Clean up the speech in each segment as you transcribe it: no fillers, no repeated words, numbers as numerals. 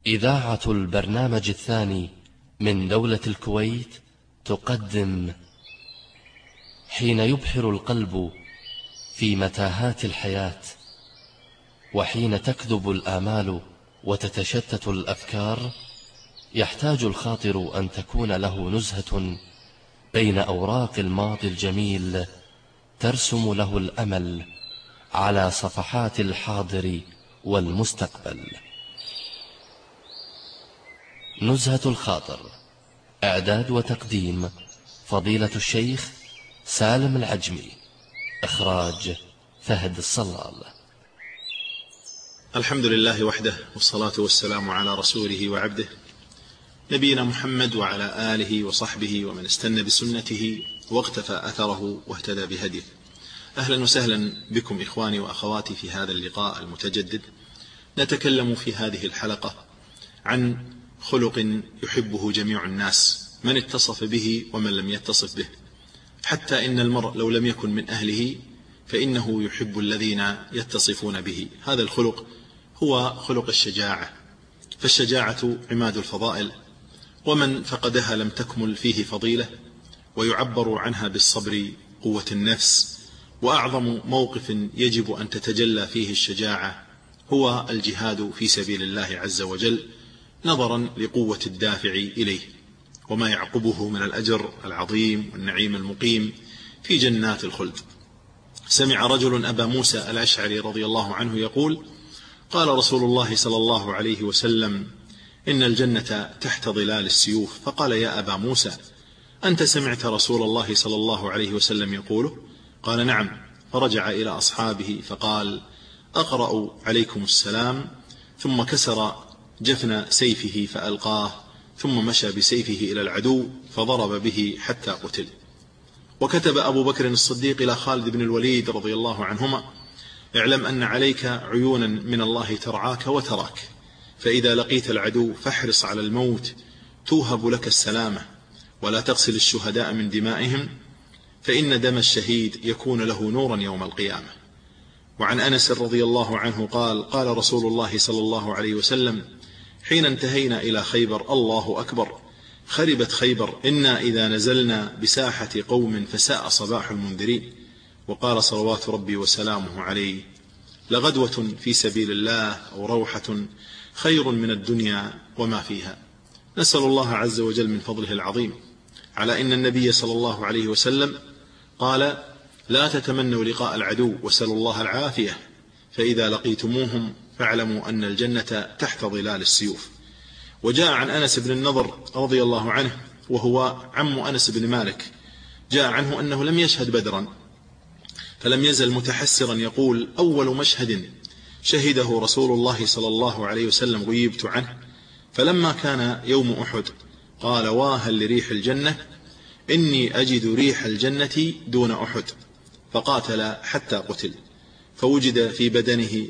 إذاعة البرنامج الثاني من دولة الكويت تقدم حين يبحر القلب في متاهات الحياة، وحين تكذب الآمال وتتشتت الأفكار، يحتاج الخاطر أن تكون له نزهة بين أوراق الماضي الجميل ترسم له الأمل على صفحات الحاضر والمستقبل. نزهة الخاطر، إعداد وتقديم فضيلة الشيخ سالم العجمي، إخراج فهد الصلال. الحمد لله وحده، والصلاة والسلام على رسوله وعبده نبينا محمد وعلى آله وصحبه ومن استنى بسنته واقتفى أثره واهتدى بهديه. أهلا وسهلا بكم إخواني وأخواتي في هذا اللقاء المتجدد. نتكلم في هذه الحلقة عن خلق يحبه جميع الناس، من اتصف به ومن لم يتصف به، حتى إن المرء لو لم يكن من أهله فإنه يحب الذين يتصفون به. هذا الخلق هو خلق الشجاعة، فالشجاعة عماد الفضائل، ومن فقدها لم تكمل فيه فضيلة، ويعبر عنها بالصبر قوة النفس. وأعظم موقف يجب أن تتجلى فيه الشجاعة هو الجهاد في سبيل الله عز وجل، نظرا لقوة الدافع إليه وما يعقبه من الأجر العظيم والنعيم المقيم في جنات الخلد. سمع رجل أبا موسى الأشعري رضي الله عنه يقول: قال رسول الله صلى الله عليه وسلم: إن الجنة تحت ظلال السيوف. فقال: يا أبا موسى، أنت سمعت رسول الله صلى الله عليه وسلم يقوله؟ قال: نعم. فرجع إلى أصحابه فقال: أقرأ عليكم السلام. ثم كسر جفن سيفه فألقاه، ثم مشى بسيفه إلى العدو فضرب به حتى قتل. وكتب أبو بكر الصديق إلى خالد بن الوليد رضي الله عنهما: اعلم أن عليك عيونا من الله ترعاك وتراك، فإذا لقيت العدو فاحرص على الموت توهب لك السلامة، ولا تغسل الشهداء من دمائهم، فإن دم الشهيد يكون له نورا يوم القيامة. وعن أنس رضي الله عنه قال: قال رسول الله صلى الله عليه وسلم حين انتهينا إلى خيبر: الله أكبر، خربت خيبر، إنا إذا نزلنا بساحة قوم فساء صباح المنذرين. وقال صلوات ربي وسلامه عليه: لغدوة في سبيل الله أو روحة خير من الدنيا وما فيها. نسأل الله عز وجل من فضله العظيم على إن النبي صلى الله عليه وسلم قال: لا تتمنوا لقاء العدو وسلوا الله العافية، فإذا لقيتموهم فاعلموا أن الجنة تحت ظلال السيوف. وجاء عن أنس بن النضر رضي الله عنه، وهو عم أنس بن مالك، جاء عنه أنه لم يشهد بدرا، فلم يزل متحسرا يقول: أول مشهد شهده رسول الله صلى الله عليه وسلم غيبت عنه، فلما كان يوم أحد قال: واها لريح الجنة، إني أجد ريح الجنة دون أحد. فقاتل حتى قتل، فوجد في بدنه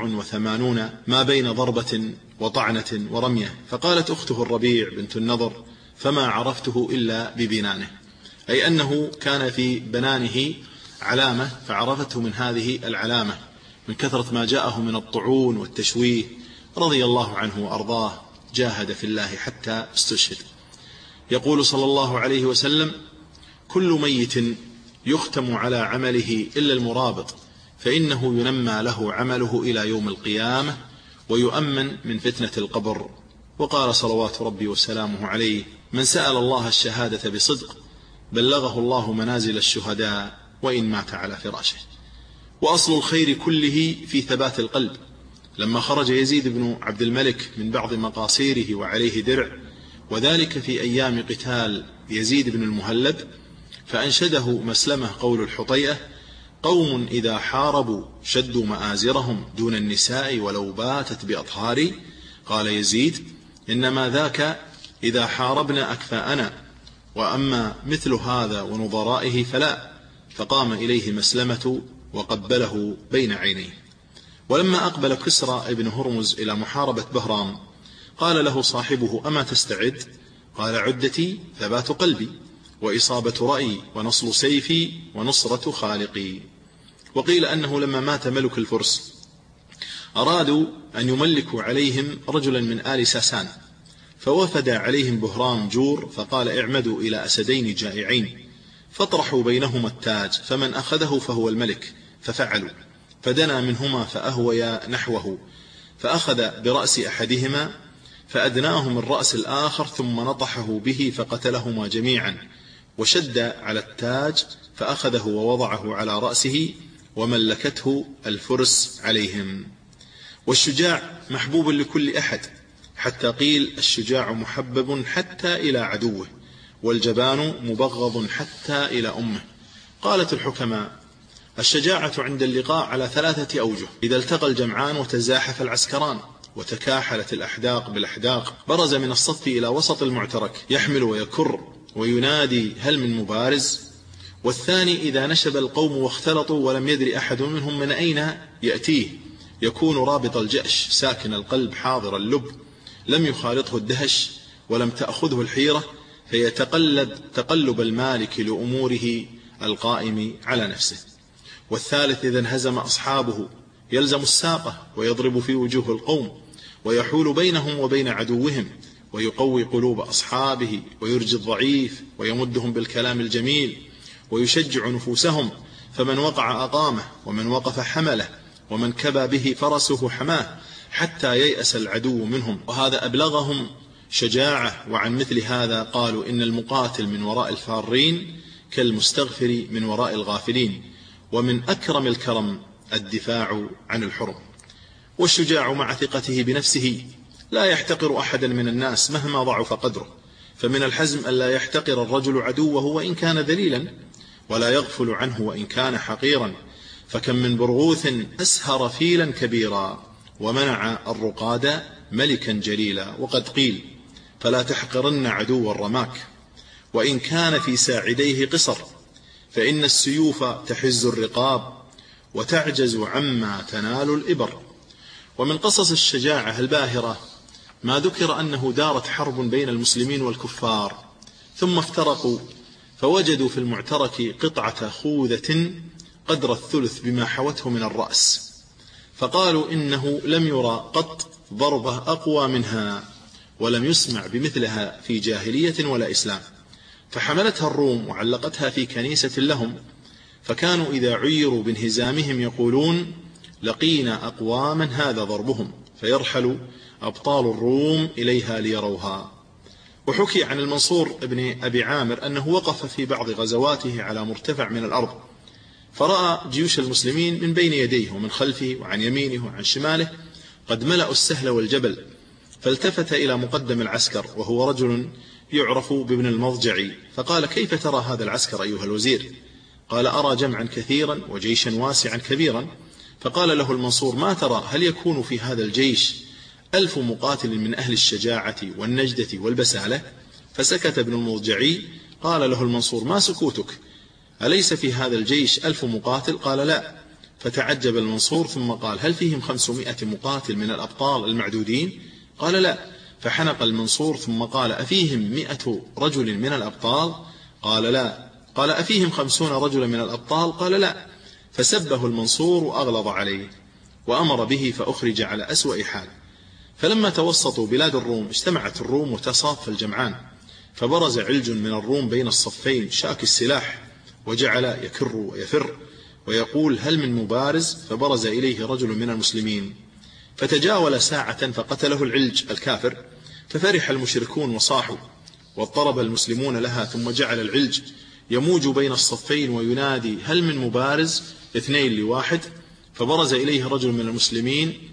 87 ما بين ضربة وطعنة ورمية. فقالت أخته الربيع بنت النضر: فما عرفته إلا ببنانه، أي أنه كان في بنانه علامة فعرفته من هذه العلامة من كثرة ما جاءه من الطعون والتشويه. رضي الله عنه وأرضاه، جاهد في الله حتى استشهد. يقول صلى الله عليه وسلم: كل ميت يختم على عمله إلا المرابط، فإنه ينمى له عمله إلى يوم القيامة ويؤمن من فتنة القبر. وقال صلوات ربي وسلامه عليه: من سأل الله الشهادة بصدق بلغه الله منازل الشهداء وإن مات على فراشه. وأصل الخير كله في ثبات القلب. لما خرج يزيد بن عبد الملك من بعض مقاصيره وعليه درع، وذلك في أيام قتال يزيد بن المهلب، فأنشده مسلمة قول الحطيئة: قوم إذا حاربوا شدوا مآزرهم دون النساء ولو باتت بأطهاري. قال يزيد: إنما ذاك إذا حاربنا أكفاءنا، وأما مثل هذا ونظرائه فلا. فقام إليه مسلمة وقبله بين عينيه. ولما أقبل كسرى ابن هرمز إلى محاربة بهرام قال له صاحبه: أما تستعد؟ قال: عدتي ثبات قلبي، وإصابة رأيي، ونصل سيفي، ونصرة خالقي. وقيل أنه لما مات ملك الفرس أرادوا أن يملكوا عليهم رجلا من آل ساسان، فوفد عليهم بهرام جور فقال: اعمدوا إلى أسدين جائعين فاطرحوا بينهما التاج، فمن أخذه فهو الملك. ففعلوا، فدنا منهما فأهويا نحوه، فأخذ برأس أحدهما فأدناه من رأس الآخر، ثم نطحه به فقتلهما جميعا، وشد على التاج فأخذه ووضعه على رأسه، وملكته الفرس عليهم. والشجاع محبوب لكل أحد، حتى قيل: الشجاع محبب حتى إلى عدوه، والجبان مبغض حتى إلى أمه. قالت الحكماء: الشجاعة عند اللقاء على 3 أوجه: إذا التقى الجمعان وتزاحف العسكران وتكاحلت الأحداق بالأحداق، برز من الصف إلى وسط المعترك يحمل ويكر وينادي: هل من مبارز؟ والثاني: إذا نشب القوم واختلطوا ولم يدري أحد منهم من أين يأتيه، يكون رابط الجأش ساكن القلب حاضر اللب، لم يخالطه الدهش ولم تأخذه الحيرة، فيتقلب تقلب المالك لأموره القائم على نفسه. والثالث: إذا انهزم أصحابه يلزم الساقة ويضرب في وجوه القوم، ويحول بينهم وبين عدوهم، ويقوي قلوب أصحابه، ويرجي الضعيف، ويمدهم بالكلام الجميل، ويشجع نفوسهم، فمن وقع أقامه، ومن وقف حمله، ومن كبى به فرسه حماه، حتى ييأس العدو منهم. وهذا أبلغهم شجاعة. وعن مثل هذا قالوا: إن المقاتل من وراء الفارين كالمستغفر من وراء الغافلين، ومن أكرم الكرم الدفاع عن الحرم. والشجاع مع ثقته بنفسه لا يحتقر أحدا من الناس مهما ضعف قدره، فمن الحزم ألا يحتقر الرجل عدوه وإن كان ذليلا، ولا يغفل عنه وإن كان حقيرا. فكم من برغوث أسهر فيلا كبيرا، ومنع الرقاد ملكا جليلا. وقد قيل: فلا تحقرن عدو الرماك وإن كان في ساعديه قصر، فإن السيوف تحز الرقاب وتعجز عما تنال الإبر. ومن قصص الشجاعة الباهرة ما ذكر أنه دارت حرب بين المسلمين والكفار، ثم افترقوا، فوجدوا في المعترك قطعة خوذة قدر الثلث بما حوته من الرأس، فقالوا: إنه لم يرى قط ضربة أقوى منها، ولم يسمع بمثلها في جاهلية ولا إسلام. فحملتها الروم وعلقتها في كنيسة لهم، فكانوا إذا عيروا بانهزامهم يقولون: لقينا أقواما هذا ضربهم، فيرحل أبطال الروم إليها ليروها. وحكي عن المنصور ابن أبي عامر أنه وقف في بعض غزواته على مرتفع من الأرض، فرأى جيوش المسلمين من بين يديه ومن خلفه وعن يمينه وعن شماله قد ملأوا السهل والجبل، فالتفت إلى مقدم العسكر وهو رجل يعرف بابن المضجع، فقال: كيف ترى هذا العسكر أيها الوزير؟ قال: أرى جمعا كثيرا وجيشا واسعا كبيرا. فقال له المنصور: ما ترى؟ هل يكون في هذا الجيش 1000 مقاتل من أهل الشجاعة والنجدة والبسالة؟ فسكت ابن المضجعي. قال له المنصور: ما سكوتك؟ أليس في هذا الجيش 1000 مقاتل؟ قال: لا. فتعجب المنصور ثم قال: هل فيهم 500 مقاتل من الأبطال المعدودين؟ قال: لا. فحنق المنصور ثم قال: أفيهم 100 رجل من الأبطال؟ قال: لا. قال: أفيهم 50 رجلا من الأبطال؟ قال: لا. فسبه المنصور وأغلظ عليه وأمر به، فأخرج على أسوأ حال. فلما توسطوا بلاد الروم اجتمعت الروم وتصاف الجمعان، فبرز علج من الروم بين الصفين شاك السلاح، وجعل يكر ويفر ويقول: هل من مبارز؟ فبرز إليه رجل من المسلمين فتجاول ساعة فقتله العلج الكافر، ففرح المشركون وصاحوا، واضطرب المسلمون لها. ثم جعل العلج يموج بين الصفين وينادي: هل من مبارز؟ 2 ل1. فبرز إليه رجل من المسلمين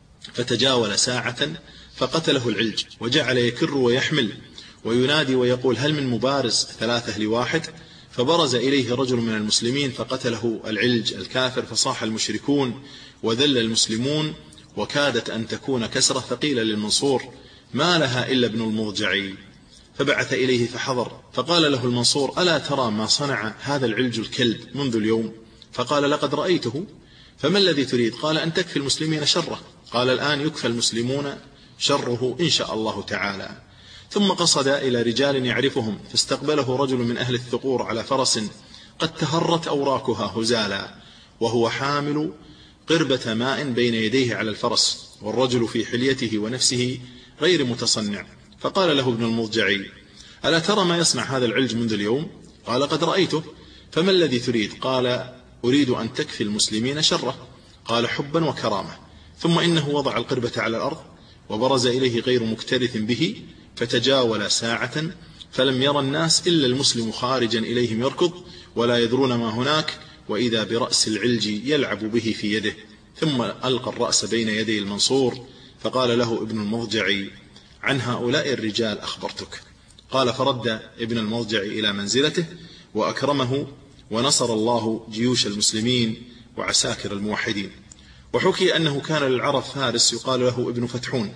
فتجاول ساعة فقتله العلج، وجعل يكر ويحمل وينادي ويقول: هل من مبارز؟ 3 ل1. فبرز إليه رجل من المسلمين فقتله العلج الكافر، فصاح المشركون وذل المسلمون، وكادت أن تكون كسرة. فقيل للمنصور: ما لها إلا ابن المضجع؟ فبعث إليه فحضر، فقال له المنصور: ألا ترى ما صنع هذا العلج الكلب منذ اليوم؟ فقال: لقد رأيته. فما الذي تريد؟ قال: أن تكفي المسلمين شره. قال: الآن يكفى المسلمون شره إن شاء الله تعالى. ثم قصد إلى رجال يعرفهم، فاستقبله رجل من أهل الثقور على فرس قد تهرت أوراكها هزالا، وهو حامل قربة ماء بين يديه على الفرس، والرجل في حليته ونفسه غير متصنع، فقال له ابن المضجع: ألا ترى ما يصنع هذا العلج منذ اليوم؟ قال: قد رأيته. فما الذي تريد؟ قال: أريد أن تكفي المسلمين شره. قال: حبا وكرامة. ثم إنه وضع القربة على الأرض وبرز إليه غير مكترث به، فتجاول ساعة، فلم يرى الناس إلا المسلم خارجا إليهم يركض ولا يدرون ما هناك، وإذا برأس العلج يلعب به في يده، ثم ألقى الرأس بين يدي المنصور، فقال له ابن المضجع: عن هؤلاء الرجال أخبرتك. قال: فرد ابن المضجع إلى منزلته وأكرمه، ونصر الله جيوش المسلمين وعساكر الموحدين. وحكي أنه كان للعرب فارس يقال له ابن فتحون،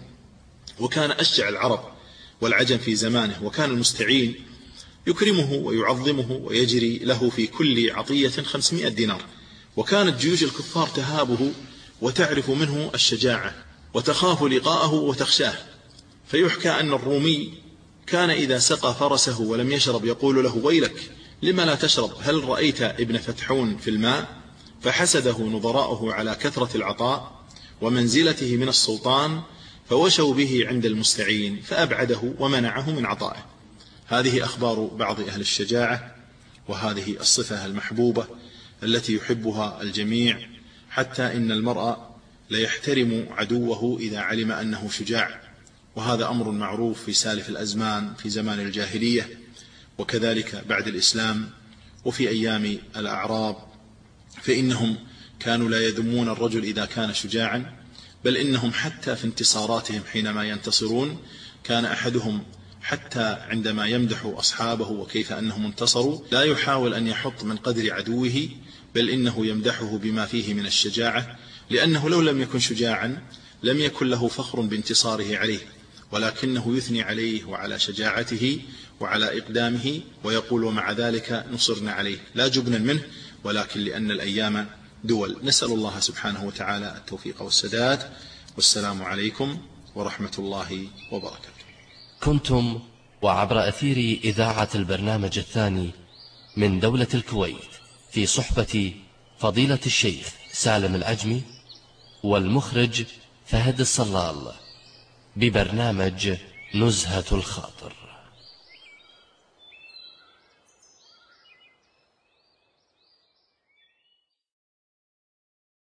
وكان أشجع العرب والعجم في زمانه، وكان المستعين يكرمه ويعظمه ويجري له في كل عطية 500 دينار. وكانت جيوش الكفار تهابه وتعرف منه الشجاعة وتخاف لقاءه وتخشاه. فيحكى أن الرومي كان إذا سقى فرسه ولم يشرب يقول له: ويلك، لما لا تشرب؟ هل رأيت ابن فتحون في الماء؟ فحسده نظراؤه على كثرة العطاء ومنزلته من السلطان، فوشوا به عند المستعين فأبعده ومنعه من عطائه. هذه أخبار بعض أهل الشجاعة، وهذه الصفة المحبوبة التي يحبها الجميع، حتى إن المرء ليحترم عدوه إذا علم أنه شجاع، وهذا أمر معروف في سالف الأزمان في زمان الجاهلية، وكذلك بعد الإسلام وفي أيام الأعراب، فإنهم كانوا لا يذمون الرجل إذا كان شجاعا، بل إنهم حتى في انتصاراتهم حينما ينتصرون كان أحدهم حتى عندما يمدح أصحابه وكيف أنهم انتصروا لا يحاول أن يحط من قدر عدوه، بل إنه يمدحه بما فيه من الشجاعة، لأنه لو لم يكن شجاعا لم يكن له فخر بانتصاره عليه، ولكنه يثني عليه وعلى شجاعته وعلى إقدامه، ويقول: ومع ذلك نصرنا عليه، لا جبنا منه، ولكن لأن الأيام دول. نسأل الله سبحانه وتعالى التوفيق والسداد، والسلام عليكم ورحمة الله وبركاته. كنتم وعبر أثير إذاعة البرنامج الثاني من دولة الكويت في صحبة فضيلة الشيخ سالم العجمي والمخرج فهد الصلال ببرنامج نزهة الخاطر.